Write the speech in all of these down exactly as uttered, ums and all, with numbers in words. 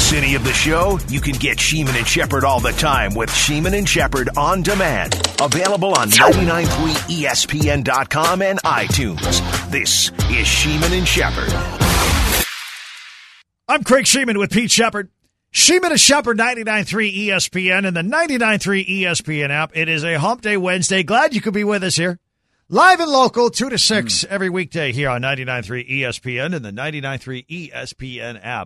city of the show? You can get Sheeman and Shepherd all the time with Sheeman and Shepherd On Demand. Available on ninety-nine point three E S P N dot com and iTunes. This is Sheeman and Shepherd. I'm Craig Sheeman with Pete Shepherd. Sheeman and Shepherd, ninety-nine point three E S P N and the ninety-nine point three E S P N app. It is a Hump Day Wednesday. Glad you could be with us here. Live and local, two to six mm. every weekday here on ninety-nine point three E S P N and the ninety-nine point three E S P N app.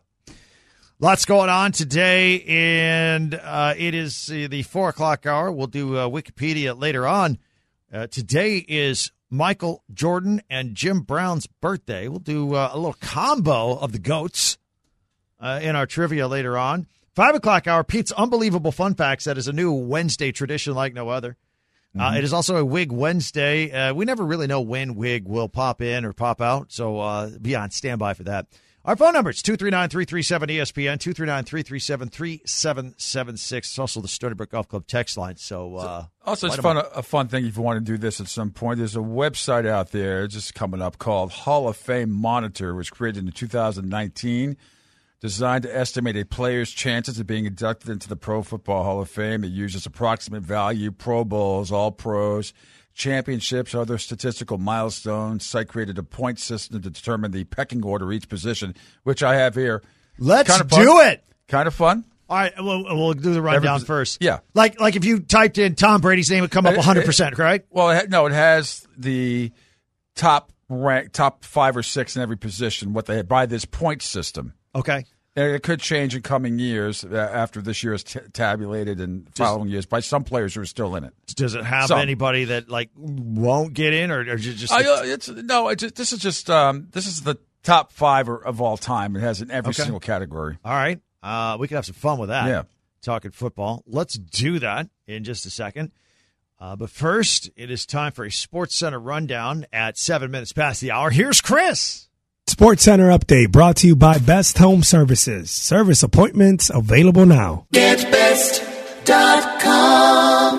Lots going on today, and uh, it is the four o'clock hour. We'll do uh, Wikipedia later on. Uh, today is Michael Jordan and Jim Brown's birthday. We'll do uh, a little combo of the GOATs uh, in our trivia later on. Five o'clock hour, Pete's Unbelievable Fun Facts. That is a new Wednesday tradition like no other. Uh, mm-hmm. It is also a Wig Wednesday. Uh, we never really know when Wig will pop in or pop out, so uh, be on standby for that. Our phone number is two three nine, three three seven, E S P N, two three nine, three three seven, three seven seven six. It's also the Stony Brook Golf Club text line. So, uh, Also, it's fun, a fun thing if you want to do this at some point. There's a website out there just coming up called Hall of Fame Monitor. It was created in two thousand nineteen. Designed to estimate a player's chances of being inducted into the Pro Football Hall of Fame. It uses approximate value, Pro Bowls, All-Pros, championships, other statistical milestones. Site created a point system to determine the pecking order of each position, which I have here. Let's kind of do it. Kind of fun. All right, we'll, we'll do the rundown Every, first. Yeah. Like like if you typed in Tom Brady's name, it would come up one hundred percent, right? Well, it, no, it has the top rank, top five or six in every position, what they by this point system. Okay. And it could change in coming years uh, after this year is t- tabulated and following years by some players who are still in it. Does it have some. anybody that like won't get in, or, or just? Uh, it's no. It's just, this is just um, this is the top five of all time. It has in every okay. single category. All right, uh, we can have some fun with that. Yeah, talking football. Let's do that in just a second. Uh, but first, it is time for a Sports Center rundown at seven minutes past the hour. Here's Chris. Sports Center update brought to you by Best Home Services. Service appointments available now. Get best dot com.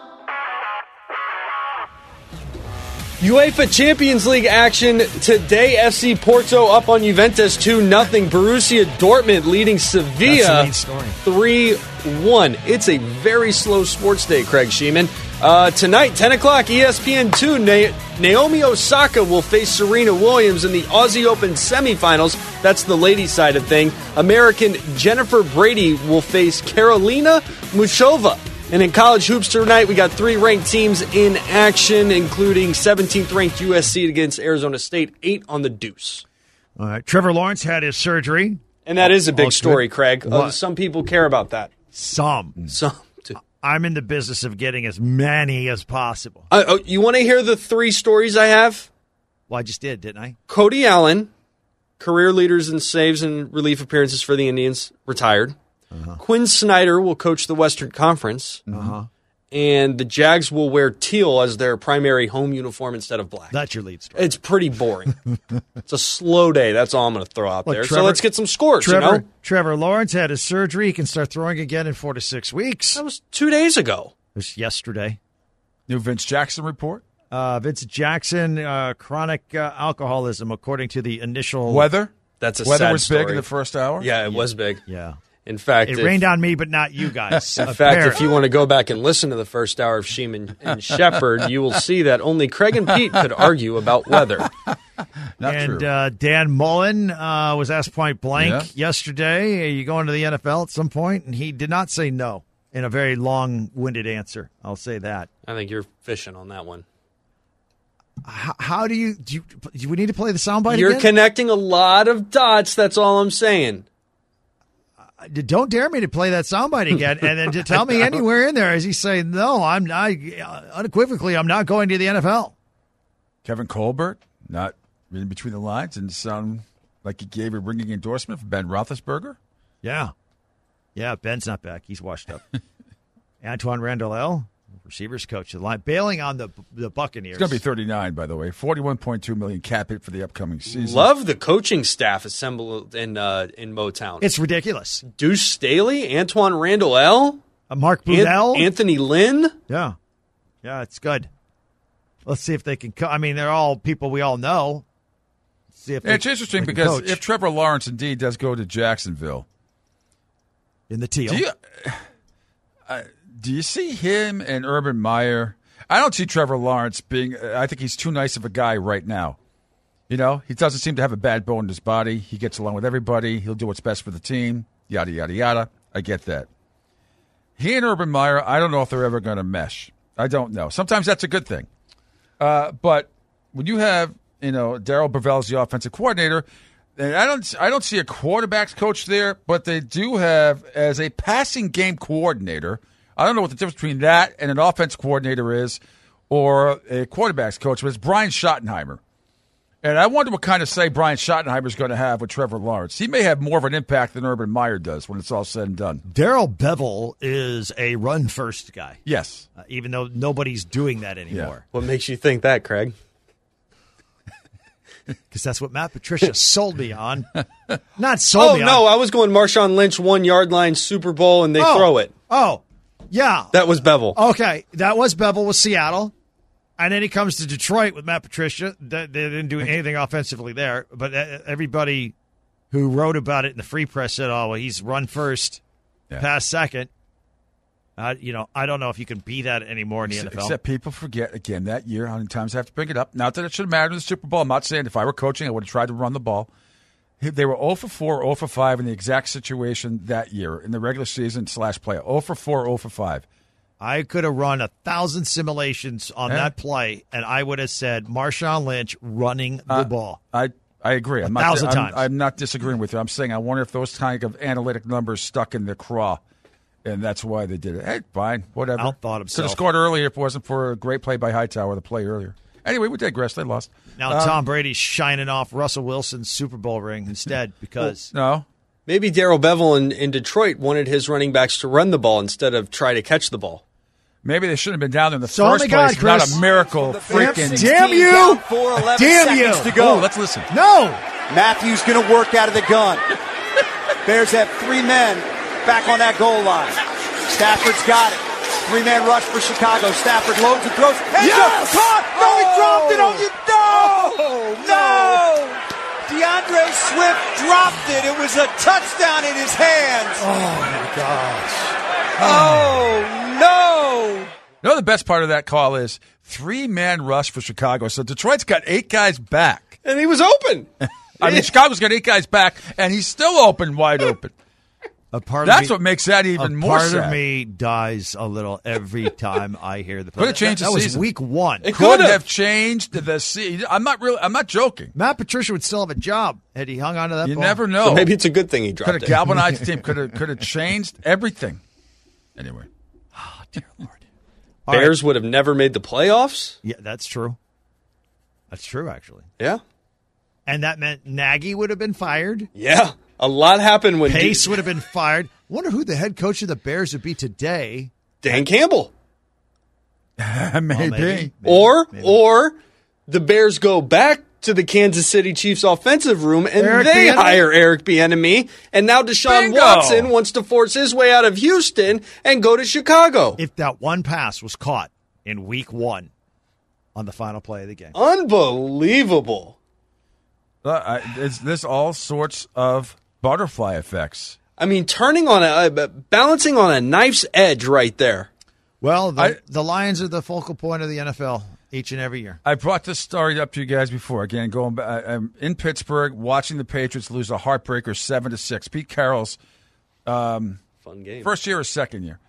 UEFA Champions League action today. F C Porto up on Juventus two nothing. Borussia Dortmund leading Sevilla three one. It's a very slow sports day, Craig Sheeman. Uh, tonight, ten o'clock, E S P N two, Na- Naomi Osaka will face Serena Williams in the Aussie Open semifinals. That's the ladies' side of thing. American Jennifer Brady will face Karolina Muchova. And in college hoops tonight, we got three ranked teams in action, including seventeenth ranked U S C against Arizona State, eight on the deuce. All right, Trevor Lawrence had his surgery. And that is a big story, Craig. Uh, some people care about that. Some. Some. I'm in the business of getting as many as possible. Uh, oh, you want to hear the three stories I have? Well, I just did, didn't I? Cody Allen, career leaders in saves and relief appearances for the Indians, retired. Uh-huh. Quinn Snyder will coach the Western Conference. Uh-huh. And the Jags will wear teal as their primary home uniform instead of black. That's your lead story. It's pretty boring. It's a slow day. That's all I'm going to throw out Look, there. Trevor, so let's get some scores. Trevor, you know? Trevor Lawrence had his surgery. He can start throwing again in four to six weeks. That was two days ago. It was yesterday. New Vince Jackson report? Uh, Vince Jackson, uh, chronic uh, alcoholism, according to the initial... Weather? That's a Weather sad was story. big in the first hour? Yeah, it yeah. was big. Yeah. In fact, it if, rained on me, but not you guys. In fact, if you want to go back and listen to the first hour of Sheeman and Shepherd, you will see that only Craig and Pete could argue about weather. Not and true. Uh, Dan Mullen uh, was asked point blank yeah. yesterday, are you going to the N F L at some point? And he did not say no in a very long-winded answer. I'll say that. I think you're fishing on that one. How, how do you do, you do we need to play the soundbite You're again? connecting a lot of dots, that's all I'm saying. Don't dare me to play that soundbite again, and then to tell me anywhere in there as he say, no, I'm not, unequivocally, I'm not going to the N F L. Kevin Colbert, not reading between the lines, and sound like he gave a ringing endorsement for Ben Roethlisberger. Yeah. Yeah, Ben's not back. He's washed up. Antoine Randall, receivers coach of the line, bailing on the the Buccaneers. It's going to be thirty-nine, by the way. forty-one point two million dollars cap hit for the upcoming season. Love the coaching staff assembled in uh, in Motown. It's ridiculous. Deuce Staley, Antoine Randall L., uh, Mark Brunell, An- Anthony Lynn. Yeah, yeah, it's good. Let's see if they can. Co- I mean, they're all people we all know. Let's see if yeah, they, it's interesting they because coach. if Trevor Lawrence indeed does go to Jacksonville, in the teal. Do you, uh, do you see him and Urban Meyer? I don't see Trevor Lawrence being. I think he's too nice of a guy right now. You know, he doesn't seem to have a bad bone in his body. He gets along with everybody. He'll do what's best for the team. Yada yada yada. I get that. He and Urban Meyer, I don't know if they're ever going to mesh. I don't know. Sometimes that's a good thing. Uh, but when you have, you know, Darrell Bevell as the offensive coordinator, and I don't, I don't see a quarterbacks coach there, but they do have as a passing game coordinator. I don't know what the difference between that and an offense coordinator is, or a quarterbacks coach, but it's Brian Schottenheimer. And I wonder what kind of say Brian Schottenheimer is going to have with Trevor Lawrence. He may have more of an impact than Urban Meyer does when it's all said and done. Darrell Bevell is a run-first guy. Yes. Uh, even though nobody's doing that anymore. Yeah. What makes you think that, Craig? Because that's what Matt Patricia sold me on. Not sold oh, me on. Oh, no, I was going Marshawn Lynch, one-yard line, Super Bowl, and they oh. throw it. Oh, yeah. That was Bevell. Okay, that was Bevell with Seattle. And then he comes to Detroit with Matt Patricia. They, they didn't do anything offensively there. But everybody who wrote about it in the Free Press said, oh, well, he's run first, yeah. pass second. Uh, you know, I don't know if you can be that anymore in the except, N F L. Except people forget, again, that year, how many times I have to bring it up. Not that it should have mattered in the Super Bowl. I'm not saying if I were coaching, I would have tried to run the ball. They were zero for four, zero for five in the exact situation that year in the regular season slash playoff. zero for four, zero for five. I could have run a thousand simulations on yeah. that play, and I would have said Marshawn Lynch running the uh, ball. I I agree. A I'm thousand not, times. I'm, I'm not disagreeing with you. I'm saying I wonder if those kind of analytic numbers stuck in the craw, and that's why they did it. Hey, fine, whatever. Outthought himself. Could have scored earlier if it wasn't for a great play by Hightower, the play earlier. Anyway, we digress. They lost. Now um, Tom Brady's shining off Russell Wilson's Super Bowl ring instead because well, no. Maybe Darrell Bevell in, in Detroit wanted his running backs to run the ball instead of try to catch the ball. Maybe they shouldn't have been down there in the so first God, place. Chris. Not a miracle. Freaking damn you! Four, Damn you! To go. Oh, let's listen. No. Matthews going to work out of the gun. Bears have three men back on that goal line. Stafford's got it. Three-man rush for Chicago. Stafford loads and throws. Hands yes! up, caught! No, he dropped it! Oh, you no! No! DeAndre Swift dropped it. It was a touchdown in his hands. Oh, my gosh. Oh, no! You know the best part of that call is three-man rush for Chicago. So Detroit's got eight guys back. And he was open. I mean, Chicago's got eight guys back, and he's still open, wide open. A part That's of me, what makes that even a more part sad. of me dies a little every time I hear the play. Could have changed that, the that season. was week one. It could have changed the season. I'm not really. I'm not joking. Matt Patricia would still have a job had he hung on to that You ball. never know. So maybe it's a good thing he dropped Could it. have galvanized the team. Could have could have changed everything. Anyway. Oh, dear Lord. Bears right. would have never made the playoffs? Yeah, that's true. That's true, actually. Yeah. And that meant Nagy would have been fired. Yeah. A lot happened when Pace he, would have been fired. Wonder who the head coach of the Bears would be today. Dan Campbell. maybe. Well, maybe, maybe. Or maybe. or the Bears go back to the Kansas City Chiefs offensive room and Eric they Bieniemy? hire Eric Bieniemy, and now Deshaun Bingo. Watson wants to force his way out of Houston and go to Chicago. If that one pass was caught in week one on the final play of the game. Unbelievable. Uh, I, it's, there's all sorts of butterfly effects. I mean, turning on a, uh, balancing on a knife's edge right there. Well, the, I- the Lions are the focal point of the N F L each and every year. I brought this story up to you guys before. Again, going back, I'm in Pittsburgh watching the Patriots lose a heartbreaker seven to six. Pete Carroll's um, Fun game. first year or second year?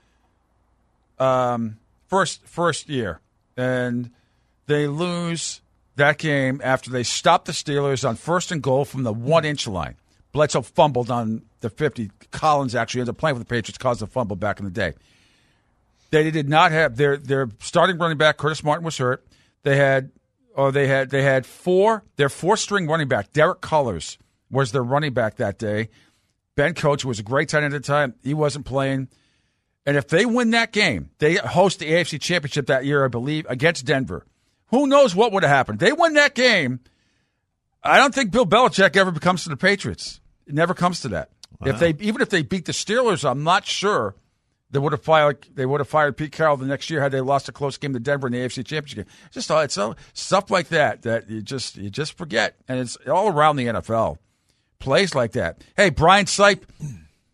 Um, first first year, and they lose that game after they stopped the Steelers on first and goal from the one inch line. Bledsoe fumbled on the fifty. Collins actually ended up playing for the Patriots, caused a fumble back in the day. They did not have their their starting running back. Curtis Martin was hurt. They had, or they had, they had four. Their four string running back, Derek Cullors, was their running back that day. Ben Coach, who was a great tight end at the time, he wasn't playing. And if they win that game, they host the A F C Championship that year, I believe, against Denver. Who knows what would have happened? They win that game. I don't think Bill Belichick ever comes to the Patriots. It never comes to that. Wow. If they, even if they beat the Steelers, I'm not sure they would have fired. They would have fired Pete Carroll the next year had they lost a close game to Denver in the A F C Championship game. Just all it's all, stuff like that that you just you just forget, and it's all around the N F L. Plays like that. Hey, Brian Sipe,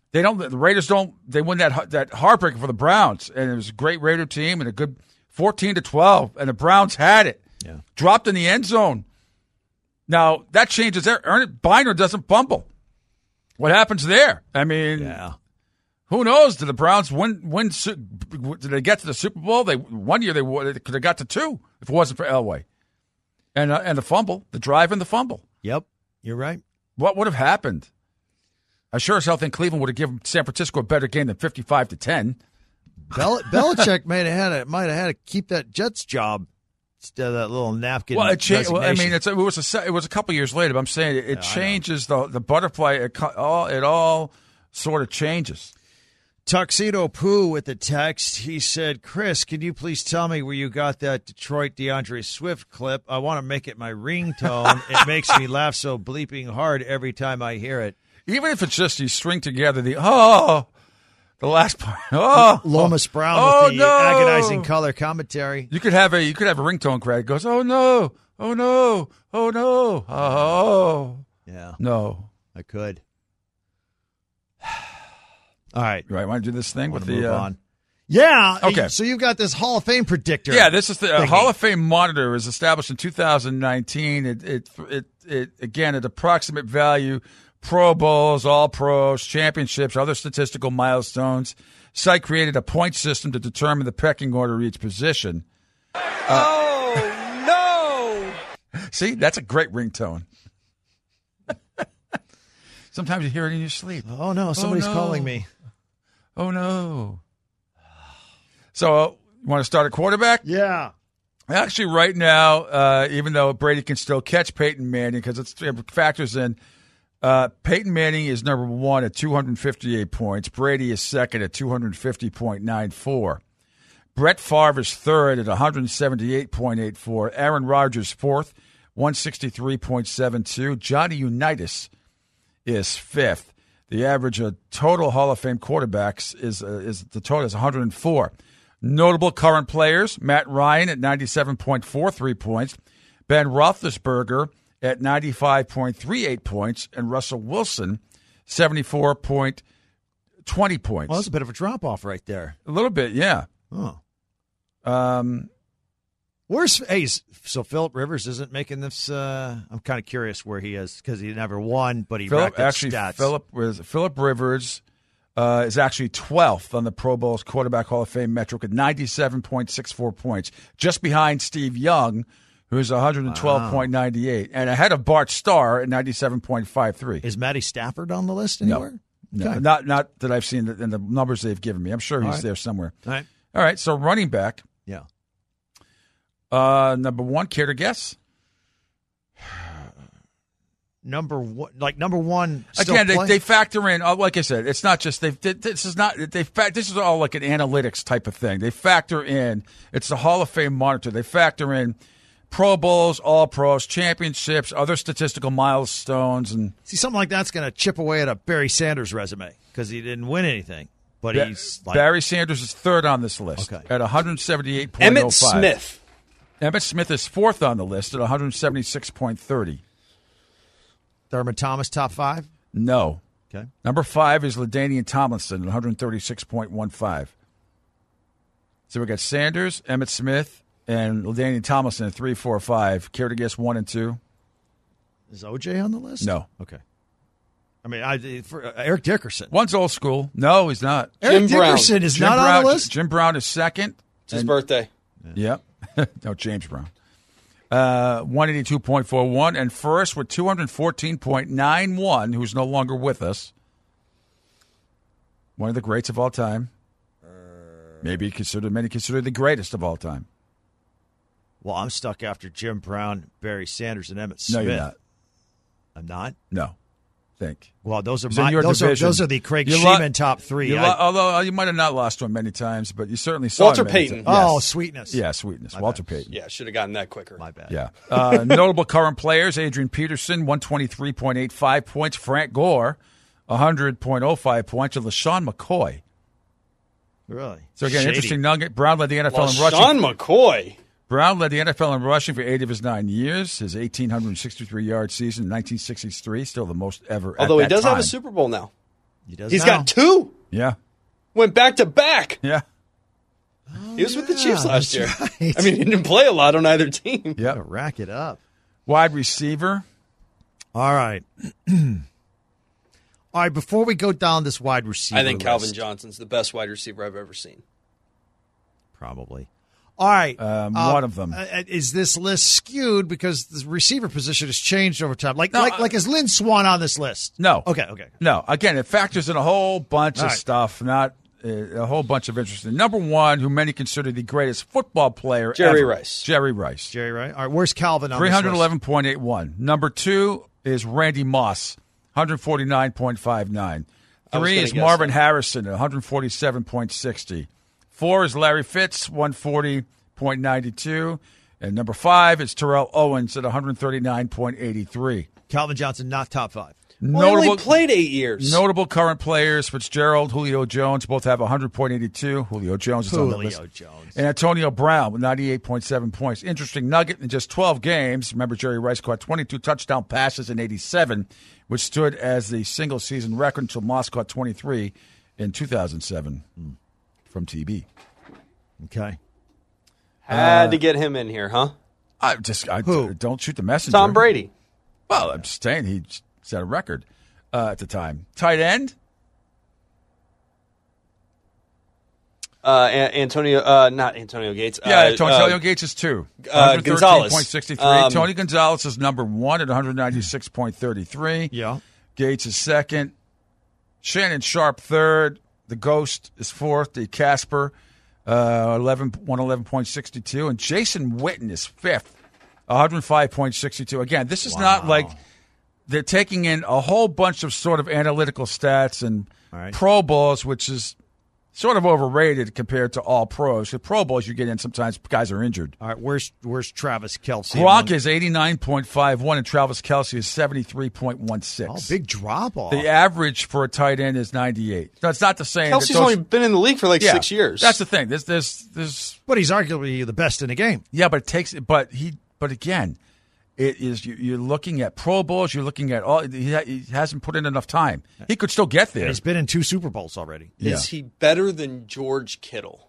They don't. The Raiders don't. They win that that heartbreaker for the Browns, and it was a great Raider team and a good fourteen to twelve, and the Browns had it. Yeah. Dropped in the end zone. Now that changes. There, Ernest Biner doesn't fumble. What happens there? I mean, yeah. Who knows? Did the Browns win? Win? Did they get to the Super Bowl? They one year they, they could have got to two if it wasn't for Elway, and uh, and the fumble, the drive and the fumble. Yep, you're right. What would have happened? I sure as hell think Cleveland would have given San Francisco a better game than fifty-five to ten. Bel- Belichick might have had to, might have had to keep that Jets job instead of that little napkin. Well, it changed. Well, I resignation. mean, it's, it was a it was a couple years later, but I'm saying it, it Yeah, changes the the butterfly. It co- all it all sort of changes. Tuxedo Pooh with the text. He said, Chris, can you please tell me where you got that Detroit DeAndre Swift clip? I want to make it my ringtone. It makes me laugh so bleeping hard every time I hear it. Even if it's just you string together the oh, the last part. Oh, Lomas Brown oh, with the no. agonizing color commentary. You could have a you could have a ringtone crack. It goes, oh no, oh no, oh no, oh Yeah, no. I could. All right. Right, want to do this thing I with wanna the move uh, on. Yeah. Okay. So you've got this Hall of Fame predictor. Yeah, this is the uh, thingy. Hall of Fame monitor. It was established in two thousand nineteen. It, it, it, it again, at approximate value, Pro Bowls, All Pros, championships, other statistical milestones. Site created a point system to determine the pecking order of each position. Uh, oh, no! See, that's a great ringtone. Sometimes you hear it in your sleep. Oh, no. Somebody's no. calling me. Oh, no. So, uh, you want to start at quarterback? Yeah. Actually, right now, uh, even though Brady can still catch Peyton Manning because it factors in, uh, Peyton Manning is number one at two hundred fifty-eight points. Brady is second at two hundred fifty point nine four. Brett Favre is third at one hundred seventy-eight point eight four. Aaron Rodgers fourth, one sixty-three point seven two. Johnny Unitas is fifth. The average of total Hall of Fame quarterbacks is uh, is the total is one hundred four. Notable current players: Matt Ryan at ninety-seven point four three points, Ben Roethlisberger at ninety-five point three eight points, and Russell Wilson seventy-four point two zero points. Well, that's a bit of a drop off right there. A little bit, yeah. Oh. Um, Where's hey? So Philip Rivers isn't making this. Uh, I'm kind of curious where he is because he never won, but he Philip racked up actually stats. Philip was Philip Rivers uh, is actually twelfth on the Pro Bowl's Quarterback Hall of Fame metric at ninety-seven point six four points, just behind Steve Young, who's one hundred twelve point nine eight, and ahead of Bart Starr at ninety-seven point five three. Is Matty Stafford on the list anywhere? No, Okay. not not that I've seen in the numbers they've given me. I'm sure he's All right. there somewhere. All right. All right, so running back. Yeah. Uh, number one, care to guess? Number one, like number one. Still Again, they, play? they factor in. uh, Like I said, it's not just they. This is not they. Fact. This is all like an analytics type of thing. They factor in. It's the Hall of Fame monitor. They factor in Pro Bowls, All Pros, championships, other statistical milestones, and see something like that's going to chip away at a Barry Sanders resume because he didn't win anything. But Ba- he's like, Barry Sanders is third on this list Okay. at one seventy-eight point oh five. Emmitt Smith. Emmitt Smith is fourth on the list at one seventy-six point three. Thurman Thomas, top five. No. Okay. Number five is LaDainian Tomlinson at one thirty-six point one five. So we got Sanders, Emmitt Smith, and LaDainian Tomlinson at three, four, five. Care to guess one and two? Is O J on the list? No. Okay. I mean, I, for, uh, Eric Dickerson. One's old school. No, he's not. Eric Jim Brown. Dickerson is Jim not Brown, on the list. Jim Brown is second. It's his And- birthday. Yep. No, James Brown. Uh, one eighty-two point four one. And first with two fourteen point nine one, who's no longer with us. One of the greats of all time. Maybe considered, many consider the greatest of all time. Well, I'm stuck after Jim Brown, Barry Sanders, and Emmitt Smith. No, you're not. I'm not. No. Think. Well, those are It's in my your those are, division. those are the Craig You Sheeman lo- top three. You I- lo- although you might have not lost to him many times, but you certainly saw Walter him many Payton. times. oh, Yes. sweetness. Yeah, sweetness. My Walter bad. Payton. Yeah, should have gotten that quicker. My bad. Yeah. Uh, notable current players: Adrian Peterson, one twenty-three point eight five points. Frank Gore, one hundred point oh five points. And LaShawn McCoy. Really. So again, Shady. interesting nugget. Brown led the N F L in Sean rushing. McCoy. Brown led the N F L in rushing for eight of his nine years. His one thousand eight hundred sixty-three yard season in nineteen sixty-three, still the most ever. Although at he that does have time. a Super Bowl now. He does He's now. got two. Yeah. Went back to back. Yeah. Oh, he was with the yeah, Chiefs last year. right. I mean, he didn't play a lot on either team. Yep. Gotta rack it up. Wide receiver. All right. All right, before we go down this wide receiver I think Calvin list, Johnson's the best wide receiver I've ever seen. probably. All right. Um, uh, one of them. uh, is this list skewed because the receiver position has changed over time? Like, No, like, uh, like is Lynn Swan on this list? No. Okay, okay. No. Again, it factors in a whole bunch All of right. stuff, not uh, a whole bunch of interesting. Number one, who many consider the greatest football player Jerry ever. Rice. Jerry Rice. Jerry, right? All right, where's Calvin on three this list? eleven point eight one. Number two is Randy Moss, one forty-nine point five nine. I was Three gonna is guess Marvin that. Harrison, one forty-seven point six zero. Four is Larry Fitz, one forty point nine two. And number five is Terrell Owens at one thirty-nine point eight three. Calvin Johnson, not top five. Well, he only played eight years. Notable current players: Fitzgerald, Julio Jones, both have one hundred point eight two. Julio Jones is on the Julio list. Jones. And Antonio Brown with ninety-eight point seven points. Interesting nugget: in just twelve games, remember Jerry Rice caught twenty-two touchdown passes in eighty-seven, which stood as the single season record until Moss caught twenty-three in two thousand seven from T B. Okay. Had to get him in here, huh? I just I, Who? don't shoot the messenger. Tom Brady. Well, I'm just saying he set a record uh, at the time. Tight end. Uh, A- Antonio, uh, not Antonio Gates. Yeah, uh, Antonio uh, Gates is two. uh, Gonzalez. one sixty-three. Um, Tony Gonzalez is number one at one ninety-six point three three. Yeah. Gates is second. Shannon Sharp third. The Ghost is fourth. The Casper, uh, eleven, one eleven point six two. And Jason Witten is fifth, one oh five point six two. Again, this is not like they're taking in a whole bunch of sort of analytical stats and All right. Pro Bowls, which is sort of overrated compared to all pros. The Pro Bowls you get in, sometimes guys are injured. All right, where's where's Travis Kelce? Gronk is eighty-nine point five one and Travis Kelce is seventy-three point one six. Oh, big drop off. The average for a tight end is ninety-eight. No, it's not the same. Kelsey's only been in the league for like yeah, six years. That's the thing. There's, there's, there's, But he's arguably the best in the game. yeah, but it takes, but he, but again, it is, you, you're looking at Pro Bowls, you're looking at all, he, ha, he hasn't put in enough time. He could still get there. He's been in two Super Bowls already. Yeah. Is he better than George Kittle?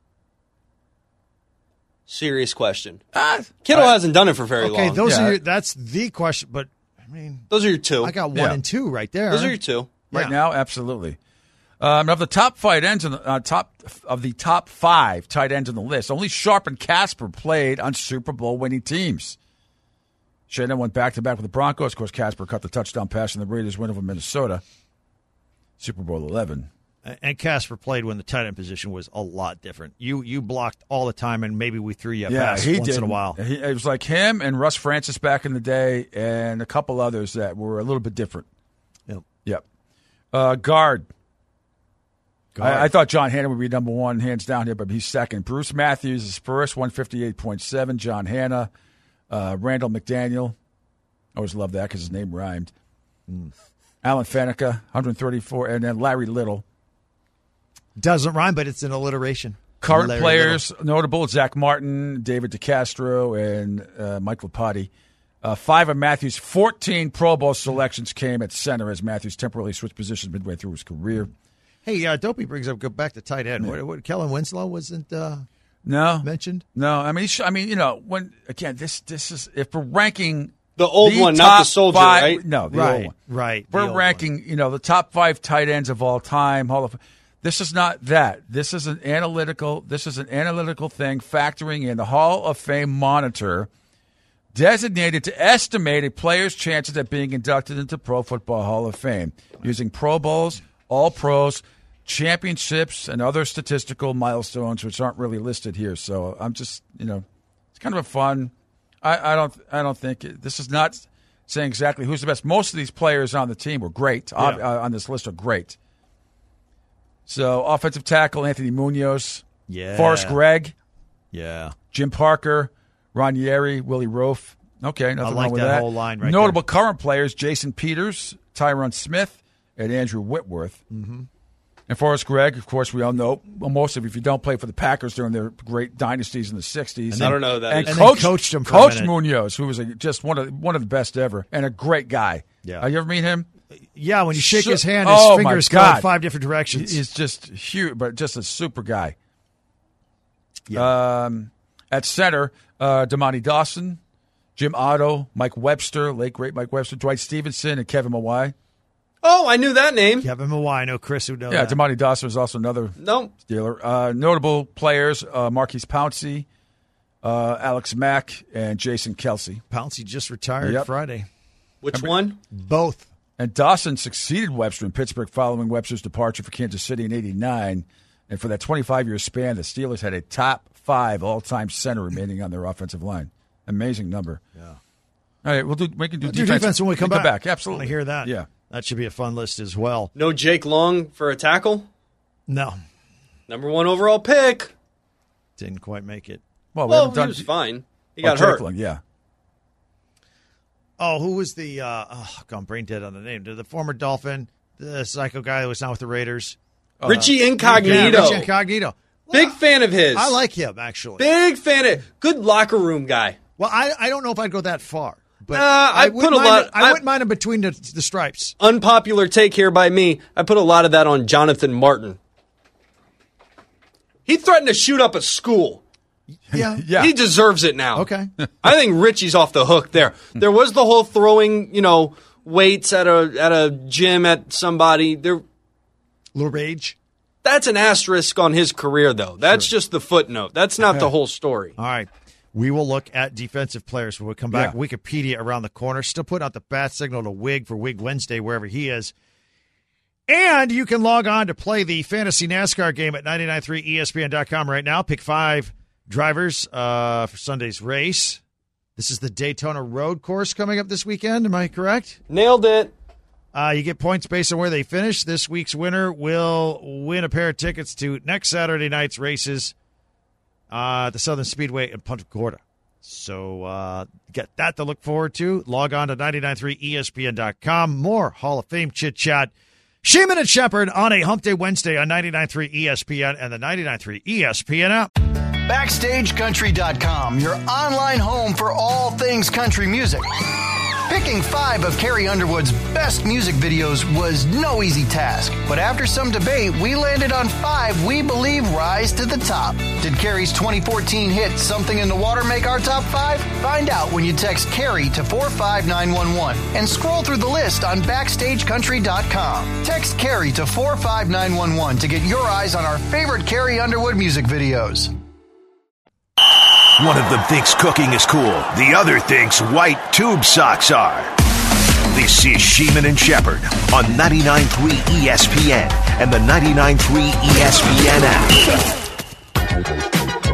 Serious question. Ah, Kittle I- hasn't done it for very Okay, long. those Yeah. are your, that's the question. But I mean, Those are your two. I got one Yeah. and two right there. Those are your two. Right Yeah. now, absolutely. Um, of the top five ends in the uh, top of the top five tight ends in the list, only Sharp and Casper played on Super Bowl winning teams. Shannon went back to back with the Broncos. Of course, Casper cut the touchdown pass in the Raiders' win over Minnesota, Super Bowl eleven. And Casper played when the tight end position was a lot different. You you blocked all the time, and maybe we threw you a pass he once did. in a while. He, it was like him and Russ Francis back in the day, and a couple others that were a little bit different. Yep. Yep. Uh, guard. Guard. I, I thought John Hanna would be number one, hands down here, but he's second. Bruce Matthews is first, one fifty-eight point seven. John Hanna. Uh, Randall McDaniel. I always love that because his name rhymed. Mm. Alan Faneca, one thirty-four. And then Larry Little. Doesn't rhyme, but it's an alliteration. Current Larry players, Little. notable, Zach Martin, David DeCastro, and uh, Mike Lapati. Uh, five of Matthews' fourteen Pro Bowl selections came at center as Matthews temporarily switched positions midway through his career. Hey, uh, Dopey brings up, go back to tight end. What, what, Kellen Winslow wasn't uh, No. mentioned? No, I mean, he sh- I mean, you know, when, again, this this is, if we're ranking The old the one, not top the soldier, five- right? No, the Right, old one. right. the We're old ranking, you know, the top five tight ends of all time. Hall of This is not that. This is an analytical. This is an analytical thing factoring in the Hall of Fame monitor, designated to estimate a player's chances at being inducted into Pro Football Hall of Fame using Pro Bowls, All Pros, championships, and other statistical milestones, which aren't really listed here. So I'm just, you know, it's kind of a fun. I, I don't. I don't think it, this is not saying exactly who's the best. Most of these players on the team were great. Yeah. Uh, on this list are great. So offensive tackle Anthony Munoz, Yeah. Forrest Gregg, Yeah. Jim Parker, Ranieri, Willie Roaf. Okay, nothing like wrong with that that. whole line right Notable current players: Jason Peters, Tyron Smith, and Andrew Whitworth. Mm-hmm. And Forrest Gregg, of course, we all know well, most of. If you don't play for the Packers during their great dynasties in the sixties, And I don't know who that and is. And then coached, coached him for a coached minute. Munoz, who was a, just one of one of the best ever, and a great guy. Yeah. Uh, you ever meet him? Yeah, when you shake So- his hand, his oh, fingers my go in God. five different directions. He's just huge, but just a super guy. Yeah. Um, at center, uh, Damani Dawson, Jim Otto, Mike Webster, late great Mike Webster, Dwight Stevenson, and Kevin Mawai. Oh, I knew that name. Kevin Mawai, I know Chris would know Yeah, that. Damani Dawson was also another No. Steeler. Uh, notable players, uh, Marquise Pouncey, uh, Alex Mack, and Jason Kelsey. Pouncey just retired Yep. Friday. Which one? Both. And Dawson succeeded Webster in Pittsburgh following Webster's departure for Kansas City in eighty-nine. And for that twenty-five-year span, the Steelers had a top five all-time center remaining on their offensive line. Amazing number. Yeah. All right, we'll do. We can do Do defense, defense when we come back. Absolutely. I want to hear that. Yeah. That should be a fun list as well. No Jake Long for a tackle? No, Number one overall pick. didn't quite make it. Well, we Well, haven't he done. was fine. He oh, got Jake hurt. Long, yeah. Oh, who was the, uh, oh, gone brain dead on the name. The former Dolphin, the psycho guy that was now with the Raiders. Richie Incognito. Yeah, Richie Incognito. Big fan of his. I like him, actually. Big fan of Good locker room guy. Well, I, I don't know if I'd go that far. But Uh, I wouldn't put a mind lot- him- I, I- wouldn't mind him between the, the stripes. Unpopular take here by me. I put a lot of that on Jonathan Martin. He threatened to shoot up a school. Yeah. Yeah. He deserves it now. Okay. I think Richie's off the hook there. There was the whole throwing, you know, weights at a at a gym at somebody. There, Little rage. that's an asterisk on his career, though. That's just the footnote. That's not the whole story. All right. We will look at defensive players when we come back. Yeah. Wikipedia around the corner. Still putting out the bat signal to Wig for Wig Wednesday, wherever he is. And you can log on to play the Fantasy NASCAR game at nine nine three E S P N dot com right now. Pick five drivers uh, for Sunday's race. This is the Daytona Road Course coming up this weekend. Am I correct? Nailed it. Uh, you get points based on where they finish. This week's winner will win a pair of tickets to next Saturday night's races uh, at the Southern Speedway in Punta Gorda. So uh, get that to look forward to. Log on to nine nine three E S P N dot com. More Hall of Fame chit-chat. Sheeman and Shepherd on a Hump Day Wednesday on ninety-nine point three E S P N and the ninety-nine point three E S P N app. Backstage Country dot com, your online home for all things country music. Picking five of Carrie Underwood's best music videos was no easy task, but after some debate, we landed on five we believe rise to the top. Did Carrie's twenty fourteen hit Something in the Water make our top five? Find out when you text Carrie to four five nine one one and scroll through the list on Backstage Country dot com. Text Carrie to four five nine one one to get your eyes on our favorite Carrie Underwood music videos. One of them thinks cooking is cool. The other thinks white tube socks are. This is Sheeman and Shepherd on ninety-nine point three E S P N and the ninety-nine point three E S P N app.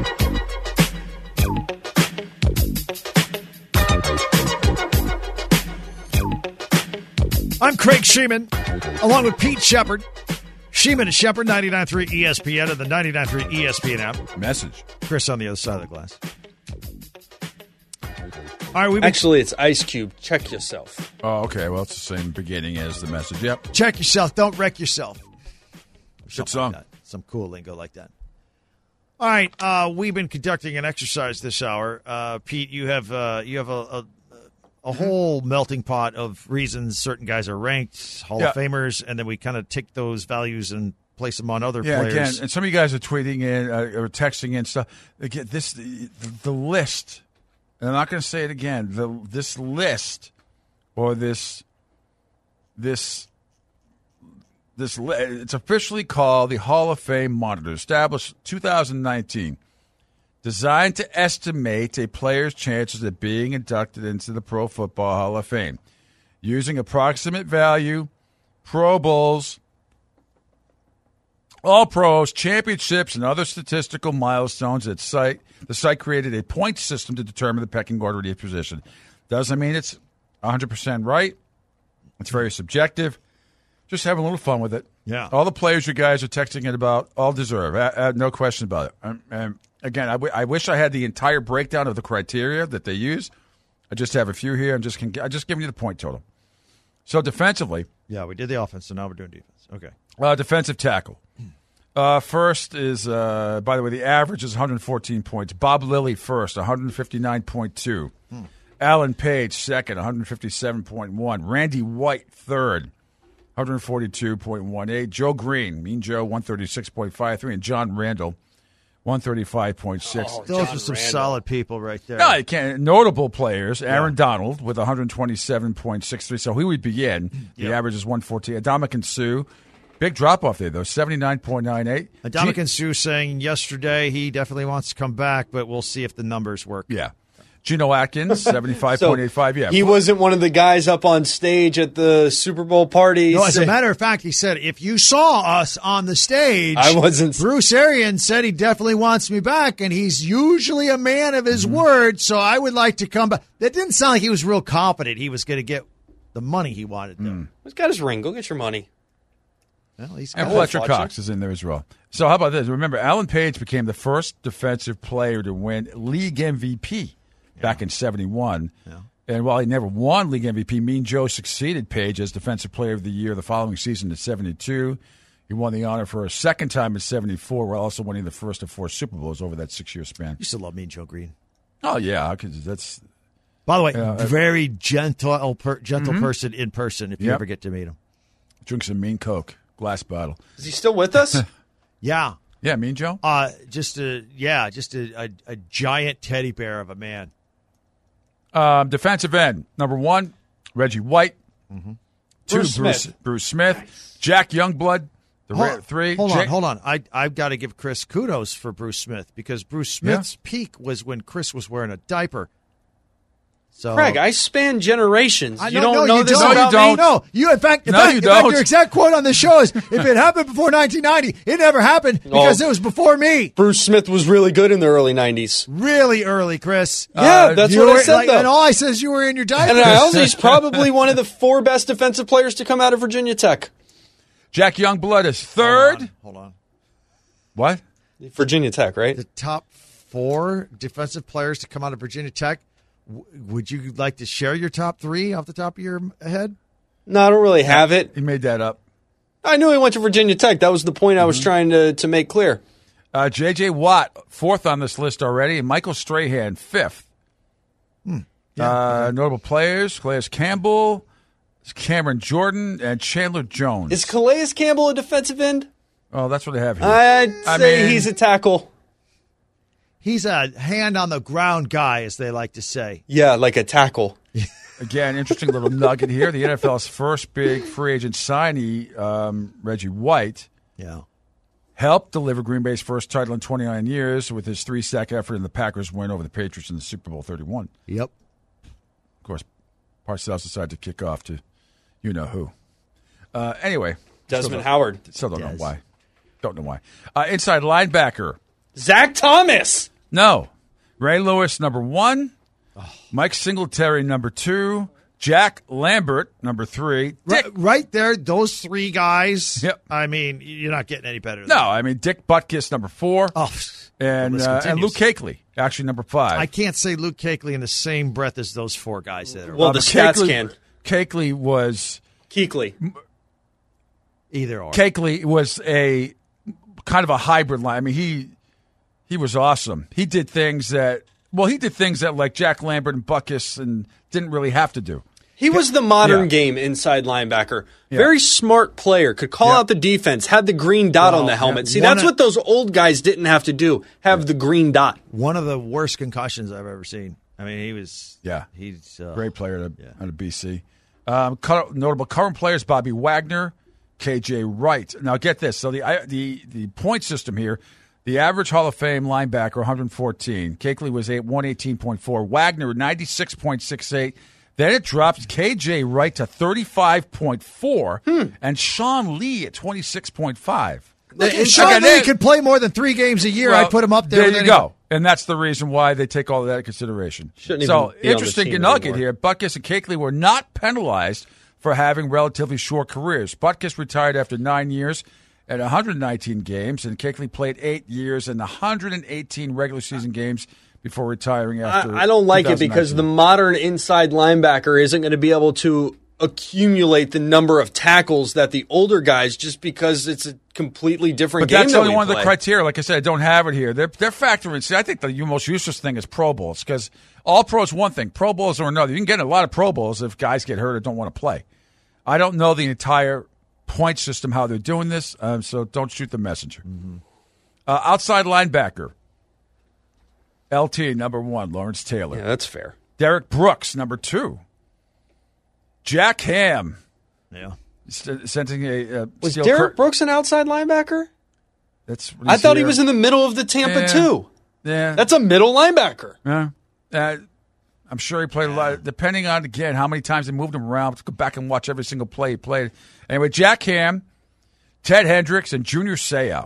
I'm Craig Sheeman, along with Pete Shepherd. Sheeman and Shepherd, ninety-nine point three E S P N and the ninety-nine point three E S P N app. Message. Chris on the other side of the glass. All right, we've been Actually, it's Ice Cube. Check yourself. Oh, okay. Well, it's the same beginning as the message. Yep. check yourself. Don't wreck yourself. Good song. Like that. Some cool lingo like that. All right, uh, we've been conducting an exercise this hour. Uh, Pete, you have uh, you have a, a, a whole melting pot of reasons certain guys are ranked Hall Yeah. of Famers, and then we kind of take those values and place them on other Yeah, players. again, and some of you guys are tweeting in uh, or texting in stuff. Again, this the, the list, and I'm not going to say it again. The this list or this this this li- it's officially called the Hall of Fame Monitor, established two thousand nineteen, designed to estimate a player's chances of being inducted into the Pro Football Hall of Fame using approximate value, Pro Bowls, All Pros, championships, and other statistical milestones. At site, the site created a point system to determine the pecking order of each position. Doesn't mean it's one hundred percent right. It's very subjective. Just having a little fun with it. Yeah. All the players you guys are texting it about all deserve. Uh, uh, no question about it. Um, and again, I, w- I wish I had the entire breakdown of the criteria that they use. I just have a few here. I'm just can I just giving you the point total. So defensively, Yeah, we did the offense, so now we're doing defense. Okay. uh, defensive tackle. Uh, first is, uh, by the way, the average is one hundred fourteen points. Bob Lilly first, one fifty-nine point two. Hmm. Alan Page second, one fifty-seven point one. Randy White third, one forty-two point one eight. Joe Green, Mean Joe, one thirty-six point five three. And John Randall, one thirty-five point six. Oh, Those John are some Randall. solid people right there. No, you can't. Notable players. Aaron yeah. Donald with one twenty-seven point six three. So he would begin. The yep. average is one fourteen. Adamakin Sue. Big drop-off there, though, seventy-nine point nine eight. Adamakin Sue saying yesterday he definitely wants to come back, but we'll see if the numbers work. Yeah. Geno Atkins, seventy-five point eight five. So yeah. he wasn't one of the guys up on stage at the Super Bowl party. No, as a matter of fact, he said, if you saw us on the stage, I wasn't. Bruce Arians said he definitely wants me back, and he's usually a man of his mm-hmm. word, so I would like to come back. That didn't sound like he was real confident he was going to get the money he wanted. Mm. He's got his ring. Go get your money. Well, he's and Fletcher Cox is in there as well. So how about this? Remember, Alan Page became the first defensive player to win league M V P yeah. back in seventy-one. Yeah. And while he never won league M V P, Mean Joe succeeded Page as defensive player of the year the following season in seventy-two. He won the honor for a second time in seventy-four, while also winning the first of four Super Bowls over that six-year span. You still love Mean Joe Green. Oh, yeah, because that's... By the way, uh, very gentle, per, gentle mm-hmm. person in person if you yep. ever get to meet him. Drinks some Mean Coke. Glass bottle. Is he still with us? yeah. Yeah, Mean Joe? Uh, just a, yeah, just a, a, a giant teddy bear of a man. Um, defensive end, number one, Reggie White. Mm-hmm. Two, Bruce Bruce Smith. Bruce Smith. Nice. Jack Youngblood, the hold, rare three. Hold Jay- on, hold on. I, I've got to give Chris kudos for Bruce Smith because Bruce Smith's yeah. peak was when Chris was wearing a diaper. So, Craig, I span generations. I you know, don't no, know you this don't. about no, you me? don't. No, you. In fact, in, no, fact, you in don't. fact, your exact quote on the show is, "If it happened before nineteen ninety, it never happened because Oh. it was before me." Bruce Smith was really good in the early nineties. Really early, Chris. Yeah, Uh, that's You what I were- said, like, though. And all I said is you were in your diaper. And I also, he's probably one of the four best defensive players to come out of Virginia Tech. Jack Youngblood is third. Hold on. Hold on. What? Virginia Tech, right? The top four defensive players to come out of Virginia Tech. W- would you like to share your top three off the top of your head? No, I don't really have it. He made that up. I knew he went to Virginia Tech. That was the point I was Mm-hmm. trying to, to make clear. Uh, J J. Watt, fourth on this list already, and Michael Strahan, fifth. Hmm. Uh, notable players, Calais Campbell, Cameron Jordan, and Chandler Jones. Is Calais Campbell a defensive end? Oh, that's what they have here. I'd I say mean- he's a tackle. He's a hand on the ground guy, as they like to say. Yeah, like a tackle. Again, interesting little nugget here. The N F L's first big free agent signee, um, Reggie White, Yeah. helped deliver Green Bay's first title in twenty-nine years with his three-sack effort in the Packers' win over the Patriots in the Super Bowl thirty-one. Yep. Of course, Parcells decided to kick off to you-know-who. Uh, anyway. Desmond Howard. Still don't Des. know why. Don't know why. Uh, inside linebacker. Zach Thomas. No. Ray Lewis, number one. Mike Singletary, number two. Jack Lambert, number three. Dick. Right, right there, those three guys. Yep. I mean, you're not getting any better than No, that. I mean, Dick Butkus, number four. Oh, and, the list uh, and continues. Luke Kuechly, actually number five. I can't say Luke Kuechly in the same breath as those four guys that are Well, Uh, the but stats Kuechly- can. Kuechly was Kuechly. either or. Kuechly was a kind of a hybrid line. I mean, he he was awesome. He did things that well, he did things that like Jack Lambert and Butkus and didn't really have to do. He was the modern Yeah. game inside linebacker. Yeah. Very smart player. Could call Yeah. out the defense. Had the green dot Well, on the helmet. yeah. See, One that's of- what those old guys didn't have to do. Have the green dot. One of the worst concussions I've ever seen. I mean, he was. Yeah. He's uh, Great player out of, yeah. out of B C. Um, cur- notable current players: Bobby Wagner, K J Wright. Now get this. So the I, the the point system here. The average Hall of Fame linebacker, one fourteen. Kuechly was one eighteen point four. Wagner, ninety-six point six eight. Then it drops K J Wright to thirty-five point four. Hmm. And Sean Lee at twenty-six point five. If Sean Okay, Lee there- could play more than three games a year, Well, I'd put him up there. There with you anybody. go. And that's the reason why they take all of that into consideration. Shouldn't so, even be on the interesting team nugget anymore. here. Butkus and Kuechly were not penalized for having relatively short careers. Butkus retired after nine years at one hundred nineteen games, and Kuechly played eight years and one hundred eighteen regular season games before retiring after I, I don't like it because the twenty nineteen. modern inside linebacker isn't going to be able to accumulate the number of tackles that the older guys just because it's a completely different But game. that's that only we one of the play. criteria. Like I said, I don't have it here. They're, they're factoring. See, I think the most useless thing is Pro Bowls because all Pro is one thing. Pro Bowls are another. You can get a lot of Pro Bowls if guys get hurt or don't want to play. I don't know the entire point system how they're doing this, um, so don't shoot the messenger. Mm-hmm. Uh, outside linebacker, L T, number one, Lawrence Taylor. Yeah, that's fair. Derek Brooks, number two. Jack Ham. Yeah. Sending a, uh, was Derek Cur- Brooks an outside linebacker? That's I thought here. he was in the middle of the Tampa yeah. two. Yeah, that's a middle linebacker. Yeah, uh, I'm sure he played a lot. Depending on again how many times they moved him around, let's go back and watch every single play he played. Anyway, Jack Ham, Ted Hendricks, and Junior Seau.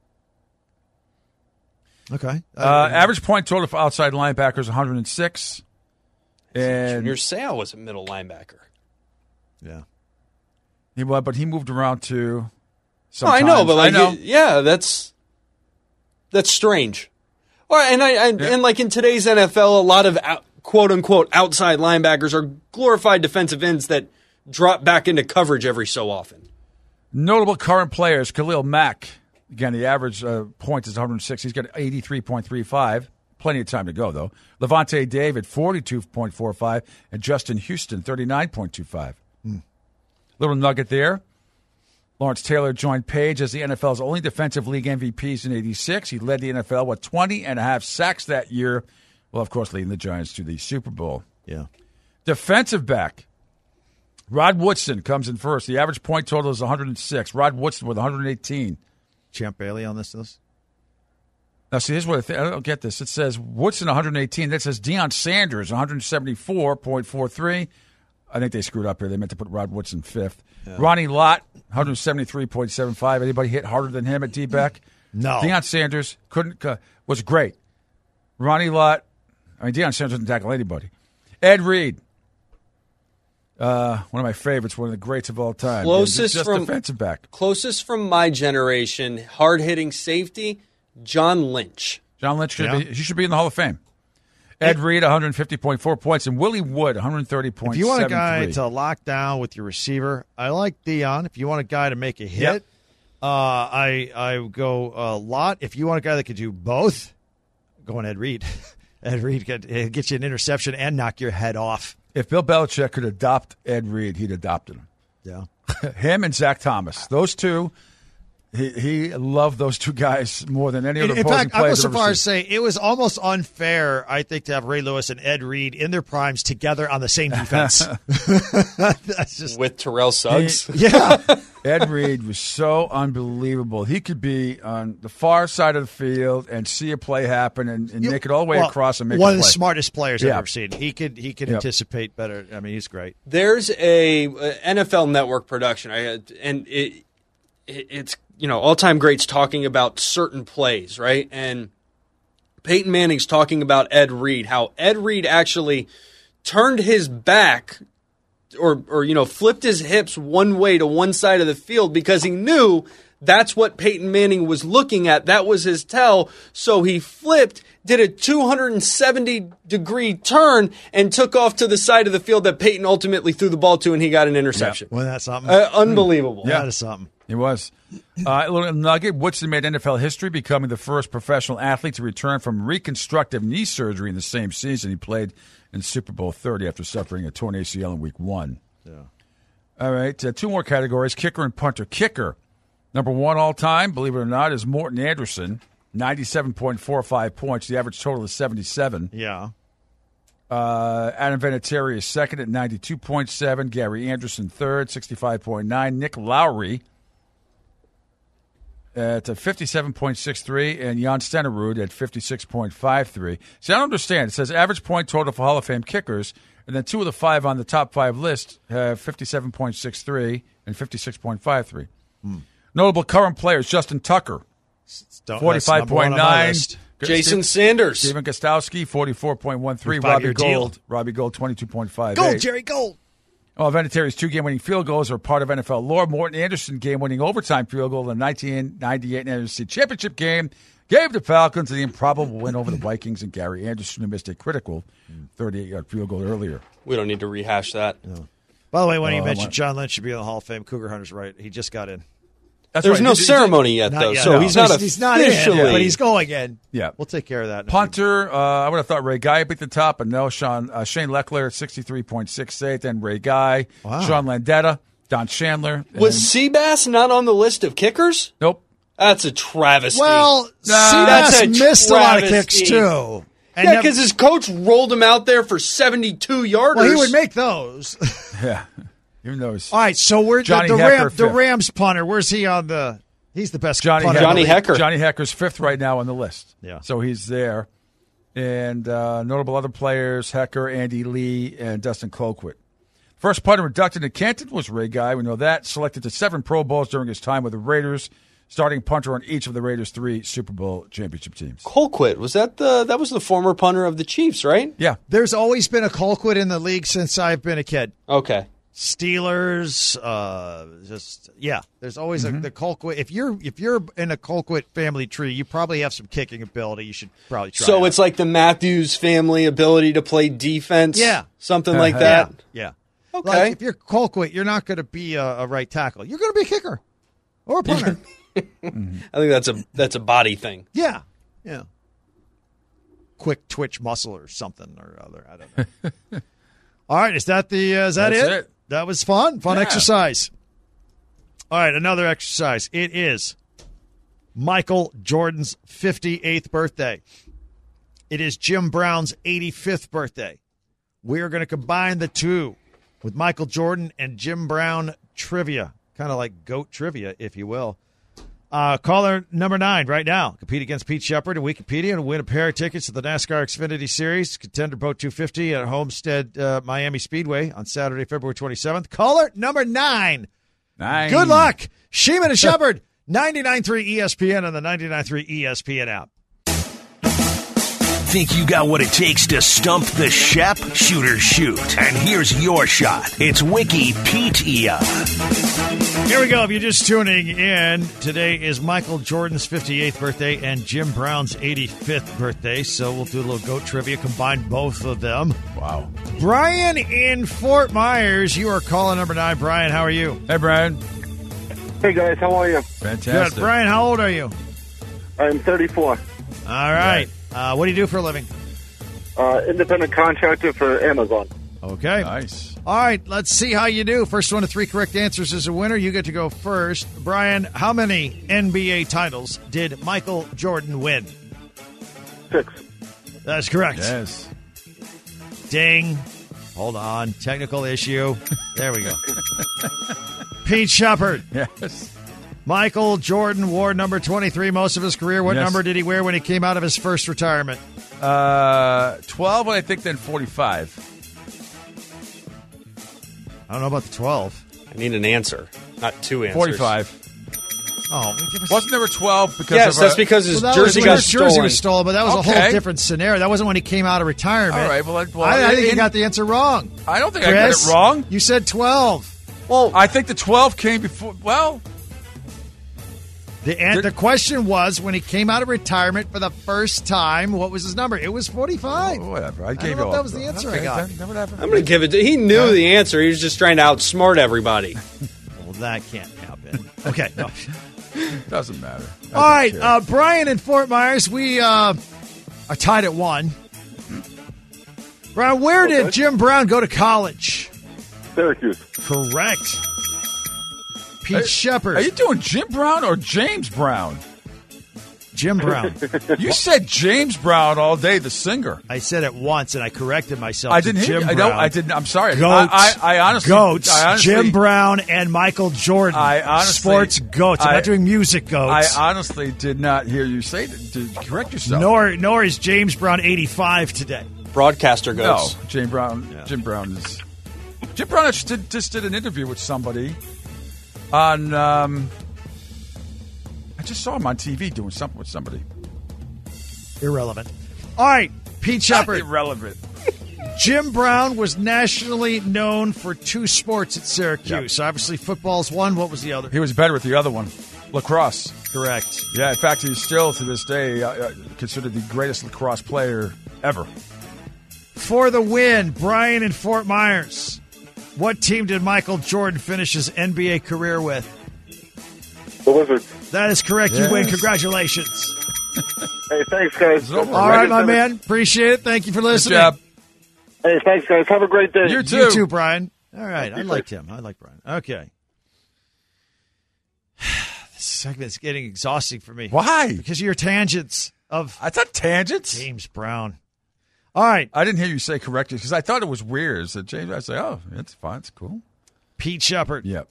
Okay. Uh, uh, average point total for outside linebackers one hundred six. And Junior Seau was a middle linebacker. Yeah. He was, but he moved around too. Oh, I know, but like, I know. It, yeah, that's that's strange. Or and I, I yeah. and like in today's N F L, a lot of out, quote unquote outside linebackers are glorified defensive ends that drop back into coverage every so often. Notable current players: Khalil Mack. Again, the average uh, point is one hundred six. He's got eighty-three point three five. Plenty of time to go, though. Levante David, forty-two point four five. And Justin Houston, thirty-nine point two five. Mm. Little nugget there. Lawrence Taylor joined Page as the N F L's only defensive league M V Ps in eighty-six. He led the N F L with twenty and a half sacks that year. Well, of course, leading the Giants to the Super Bowl. Yeah. Defensive back. Rod Woodson comes in first. The average point total is one hundred six. Rod Woodson with one hundred eighteen. Champ Bailey on this list? Now, see, here's what I, th- I don't get this. It says Woodson one hundred eighteen. That says Deion Sanders one hundred seventy-four point four three. I think they screwed up here. They meant to put Rod Woodson fifth. Yeah. Ronnie Lott, one hundred seventy-three point seven five. Anybody hit harder than him at D-back? No. Deion Sanders couldn't uh, was great. Ronnie Lott, I mean, Deion Sanders didn't tackle anybody. Ed Reed, uh, one of my favorites, one of the greats of all time. Closest just from defensive back. Closest from my generation, hard-hitting safety, John Lynch. John Lynch should yeah. be he should be in the Hall of Fame. Ed Reed, one hundred fifty point four points, and Willie Wood, one hundred thirty point seven three. If you want a guy to lock down with your receiver, I like Deion. If you want a guy to make a hit, yep. uh, I I go a lot. If you want a guy that could do both, go on Ed Reed. Ed Reed could get you an interception and knock your head off. If Bill Belichick could adopt Ed Reed, he'd adopted him. Yeah. Him and Zach Thomas. Those two, he, he loved those two guys more than any other in, opposing in fact, player. I was so far as say it was almost unfair, I think, to have Ray Lewis and Ed Reed in their primes together on the same defense. That's just with Terrell Suggs. He, yeah. Ed Reed was so unbelievable. He could be on the far side of the field and see a play happen and, and you, make it all the way well, across and make one a of the play. smartest players yeah. I've ever seen. He could he could yep. anticipate better. I mean, he's great. There's a, a N F L Network production, I, and it, it it's you know all time greats talking about certain plays, right? And Peyton Manning's talking about Ed Reed, how Ed Reed actually turned his back. Or, or, you know, flipped his hips one way to one side of the field because he knew that's what Peyton Manning was looking at. That was his tell. So he flipped, did a two hundred seventy degree turn, and took off to the side of the field that Peyton ultimately threw the ball to, and he got an interception. Yeah. Well, that's something. Uh, unbelievable. Yeah, that is something. It was. Uh, a little nugget. Woodson made N F L history, becoming the first professional athlete to return from reconstructive knee surgery in the same season he played in Super Bowl thirty after suffering a torn A C L in week one. Yeah. All right, uh, two more categories, kicker and punter. Kicker, number one all time, believe it or not, is Morton Anderson, ninety-seven point four five points. The average total is seventy-seven. Yeah. Uh, Adam Vinatieri is second at ninety-two point seven. Gary Anderson third, sixty-five point nine. Nick Lowry at fifty-seven point six three, and Jan Stenerud at fifty-six point five three. See, I don't understand. It says average point total for Hall of Fame kickers, and then two of the five on the top five list have fifty-seven point six three and fifty-six point five three. Hmm. Notable current players, Justin Tucker, forty-five point nine. Jason Steve, Sanders. Stephen Gostowski, forty-four point one three. Robbie Gold, deal. Robbie Gold, twenty-two point five eight. Gold, Jerry Gold. Oh, Vinatieri's two game-winning field goals are part of N F L lore. Morton Anderson game-winning overtime field goal in the nineteen ninety-eight N F C Championship game gave the Falcons the improbable win over the Vikings, and Gary Anderson, who missed a critical thirty-eight-yard field goal earlier. We don't need to rehash that. No. By the way, when oh, you mentioned John Lynch should be in the Hall of Fame, Cougar Hunter's right. He just got in. That's There's right. no ceremony yet, though, yet, so no. he's not he's, not officially. In, but he's going in. Yeah. We'll take care of that. Punter, uh, I would have thought Ray Guy beat the top, but no, Sean, uh, Shane Leckler at sixty-three point six eight, then Ray Guy. Wow. Sean Landetta, Don Chandler. Was Seabass not on the list of kickers? Nope. That's a travesty. Well, Seabass missed a lot of kicks, too. And yeah, because his coach rolled him out there for seventy-two yarders. Well, he would make those. Yeah. Even though All right, so we're Johnny the, the, Hecker, Ram, the Rams punter. Where's he on the – he's the best Johnny punter. Hecker. Johnny Hecker. Johnny Hecker's fifth right now on the list. Yeah. So he's there. And uh, notable other players, Hecker, Andy Lee, and Dustin Colquitt. First punter inducted in Canton was Ray Guy. We know that. Selected to seven Pro Bowls during his time with the Raiders. Starting punter on each of the Raiders' three Super Bowl championship teams. Colquitt, was that the that was the former punter of the Chiefs, right? Yeah. There's always been a Colquitt in the league since I've been a kid. Okay. Steelers, uh, just yeah. There's always Mm-hmm. a the Colquitt. If you're if you're in a Colquitt family tree, you probably have some kicking ability. You should probably try. So out. it's like the Matthews family ability to play defense? Yeah. Something like that? yeah. Okay. Like if you're Colquitt, you're not going to be a, a right tackle. You're going to be a kicker or a punter. I think that's a that's a body thing. Yeah, yeah. Quick twitch muscle or something or other. I don't know. All right, is that the uh, is that That's it? it. That was fun. Fun Yeah. exercise. All right, another exercise. It is Michael Jordan's fifty-eighth birthday. It is Jim Brown's eighty-fifth birthday. We are going to combine the two with Michael Jordan and Jim Brown trivia, kind of like GOAT trivia, if you will. Uh, caller number nine right now. Compete against Pete Shepard and Wikipedia and win a pair of tickets to the NASCAR Xfinity Series, Contender Boat two fifty at Homestead uh, Miami Speedway on Saturday, February twenty-seventh. Caller number nine. Nine. Good luck. Sheeman and Shepard, ninety-nine point three E S P N and the ninety-nine point three E S P N app. Think you got what it takes to stump the Shep? Shooter shoot. And here's your shot. It's Wikipedia. Here we go. If you're just tuning in, today is Michael Jordan's fifty-eighth birthday and Jim Brown's eighty-fifth birthday. So we'll do a little GOAT trivia, combine both of them. Wow. Brian in Fort Myers, you are calling number nine. Brian, how are you? Hey, Brian. Hey, guys. How are you? Fantastic. Good. Brian, how old are you? I'm thirty-four. All right. Uh, what do you do for a living? Uh, independent contractor for Amazon. Okay. Nice. All right, let's see how you do. First one to three correct answers is a winner. You get to go first. Brian, how many N B A titles did Michael Jordan win? Six. That's correct. Yes. Ding. Hold on. Technical issue. There we go. Pete Shepard. Yes. Michael Jordan wore number twenty-three most of his career. What Yes. number did he wear when he came out of his first retirement? Uh, twelve, and I think then forty-five. I don't know about the twelve. I need an answer, not two answers. forty-five. Oh, give us- Wasn't there a twelve because Yes, of that's a, because his Well, that was jersey when got his jersey stolen. was stolen, but that was a whole Okay. different scenario. That wasn't when he came out of retirement. All right, well, I- well, I, I think in- you got the answer wrong. I don't think Chris, I got it wrong. You said twelve. Well, I think the twelve came before. Well, The an- Did- the question was when he came out of retirement for the first time, what was his number? It was forty-five. oh, whatever. I I gave don't you know all. if that was the answer I Okay, got. then- then whatever. I'm going to give it to He knew the answer. He was just trying to outsmart everybody. Well, that can't happen. Okay. No. Doesn't matter. I All don't right, care. uh, Brian in Fort Myers, we uh, are tied at one. Brian, where did Jim Brown go to college? Syracuse. Correct. Pete Are- Shepard. Are you doing Jim Brown or James Brown? Jim Brown. You said James Brown all day, the singer. I said it once, and I corrected myself. I to didn't hear Jim you. I Brown. don't. I didn't. I'm sorry. Goats. I, I, I honestly. Goats. I honestly, Jim Brown and Michael Jordan. I honestly- Sports goats. I'm I- not doing music I goats. honestly did not hear you say that. To correct yourself. nor, nor is James Brown eighty-five today. Broadcaster No, goes. Jim Brown. Jim Brown is. Jim Brown just did, just did an interview with somebody on. Um, I just saw him on T V doing something with somebody. Irrelevant. All right, Pete Shepard. Irrelevant. Jim Brown was nationally known for two sports at Syracuse. Obviously, football's one. What was the other? He was better with the other one, lacrosse. Correct. Yeah, in fact, he's still to this day uh, uh, considered the greatest lacrosse player ever. For the win, Brian in Fort Myers. What team did Michael Jordan finish his N B A career with? The Wizards. That is correct. Yes. You win. Congratulations. Hey, thanks, guys. over. All right, my man. Appreciate it. Thank you for Good listening. job. Hey, thanks, guys. Have a great day. You too. You too, Brian. All right. I liked him. I like Brian. Okay. segment's getting exhausting for me. Why? Because of your tangents of I thought tangents. James Brown. All right. I didn't hear you say correctly because I thought it was weird. So James, I say, oh, it's fine. It's cool. Pete Shepard. Yep.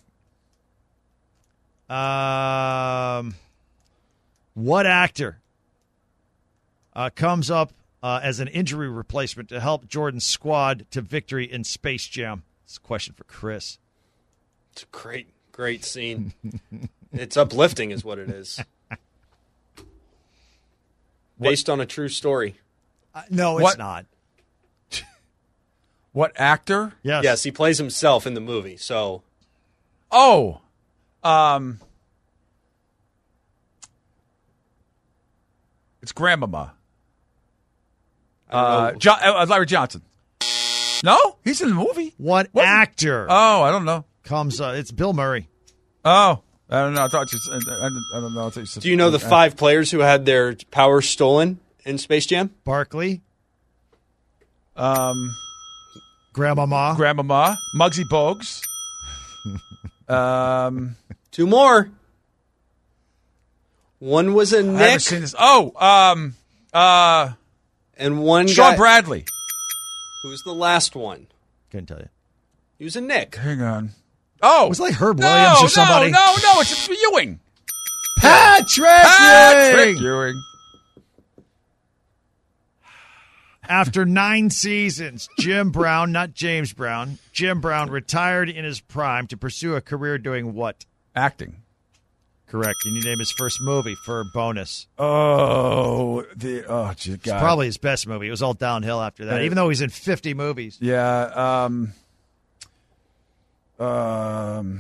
Um, what actor uh, comes up uh, as an injury replacement to help Jordan's squad to victory in Space Jam? It's a question for Chris. It's a great, great scene. It's uplifting is what it is. Based on a true story. Uh, no, it's What? not. What actor? Yes. Yes, he plays himself in the movie. So, Oh, um, it's Grandmama. I don't Uh, know. John, uh, Larry Johnson. No, he's in the movie. What What? actor Oh, I don't know. comes uh, it's Bill Murray. Oh, I don't know. I thought you. I, I, I don't know. I thought you said, Do you know the uh, five players who had their power stolen in Space Jam? Barkley, Um, Grandmama. Grandmama, Muggsy Bogues. um, Two more. One was a I haven't Nick, seen this. Oh, um, uh, and one Sean guy. Bradley. Who's the last one? Couldn't tell you. He was a Nick. Hang on. Oh, It was like Herb no, Williams or somebody. No, no, no. It's Ewing. Patrick Patrick Ewing! Ewing. After nine seasons, Jim Brown, not James Brown, Jim Brown retired in his prime to pursue a career doing what? Acting. Correct. Can you name his first movie for a bonus? Oh, the oh, gee, It's God. probably his best movie. It was all downhill after that, Uh, even though he's in fifty movies. Yeah. Um. Um.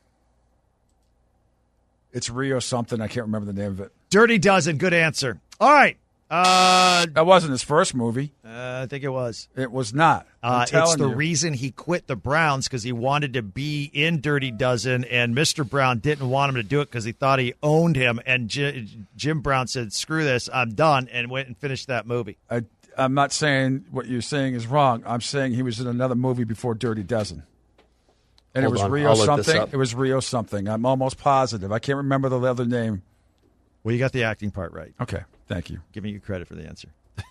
It's Rio something. I can't remember the name of it. Dirty Dozen, good answer. All right. Uh, That wasn't his first movie. uh, I think it was. It was not. I'm Uh, it's telling the you. reason he quit the Browns because he wanted to be in Dirty Dozen, and Mister Brown didn't want him to do it because he thought he owned him. And J- Jim Brown said, "Screw this, I'm done," and went and finished that movie. I, I'm not saying what you're saying is wrong. I'm saying he was in another movie before Dirty Dozen. And Hold it was on, Rio I'll look this something. up. It was Rio something. I'm almost positive. I can't remember the other name. Well, you got the acting part right. Okay, thank you. Giving you credit for the answer.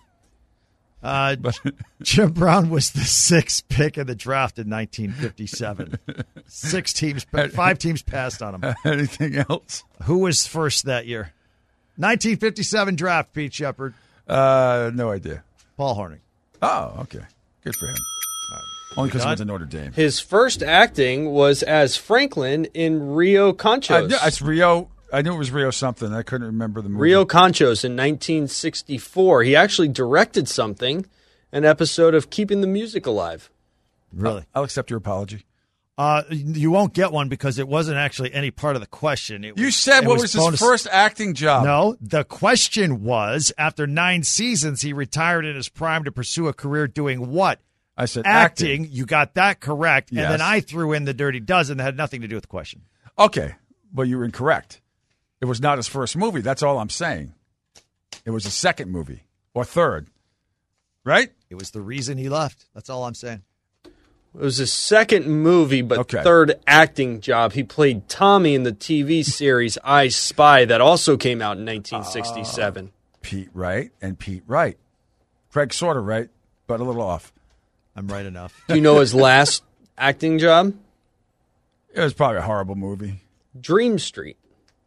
Uh, But Jim Brown was the sixth pick in the draft in nineteen fifty-seven. Six teams, five teams passed on him. anything else? Who was first that year? nineteen fifty-seven draft, Pete Shepard. Uh, no idea. Paul Hornung. Oh, okay. Good for him. Only because he done? went to Notre Dame. His first acting was as Franklin in Rio I Conchos. knew, it's Rio. I knew it was Rio something. I couldn't remember the movie. Rio Conchos in nineteen sixty-four. He actually directed something, an episode of Keeping the Music Alive. Really? I'll accept your apology. Uh, you won't get one because it wasn't actually any part of the question. It You was- said it what was, bonus- his first acting job? No, the question was, after nine seasons, he retired in his prime to pursue a career doing what? I said Acting. acting. You got that correct. And Yes. then I threw in the Dirty Dozen that had nothing to do with the question. Okay, well, you were incorrect. It was not his first movie. That's all I'm saying. It was his second movie or third, right? It was the reason he left. That's all I'm saying. It was his second movie, but Okay. third acting job. He played Tommy in the T V series I Spy that also came out in nineteen sixty-seven. Pete Wright and Pete Wright. Craig sort of right, but a little off. I'm right enough. Do you know his last acting job? It was probably a horrible movie. Dream Street.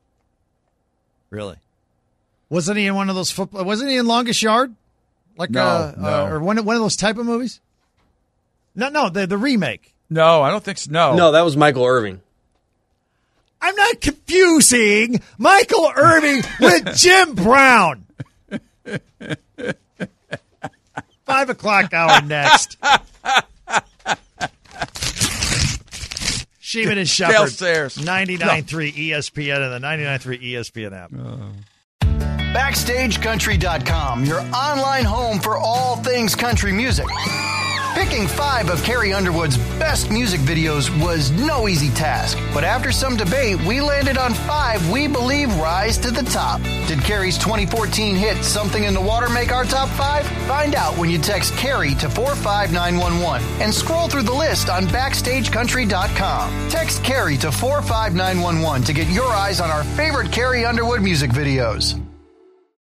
Really? Wasn't he in one of those football? Wasn't he in Longest Yard? Like No, uh, no. uh, or one one of those type of movies? No, no, the the remake. No, I don't think so. No. No, that was Michael Irving. I'm not confusing Michael Irving with Jim Brown. Five o'clock hour next. Sheeman and Dale Shepard, Sayers. ninety-nine point three E S P N and the ninety-nine point three E S P N app. Backstage Country dot com, your online home for all things country music. Picking five of Carrie Underwood's best music videos was no easy task, but But after some debate, we landed on five we believe rise to the top. Did Carrie's twenty fourteen hit Something in the Water make our top five? Find out when you text Carrie to four five nine one one and scroll through the list on backstage country dot com. Text Carrie to four five nine one one to get your eyes on our favorite Carrie Underwood music videos.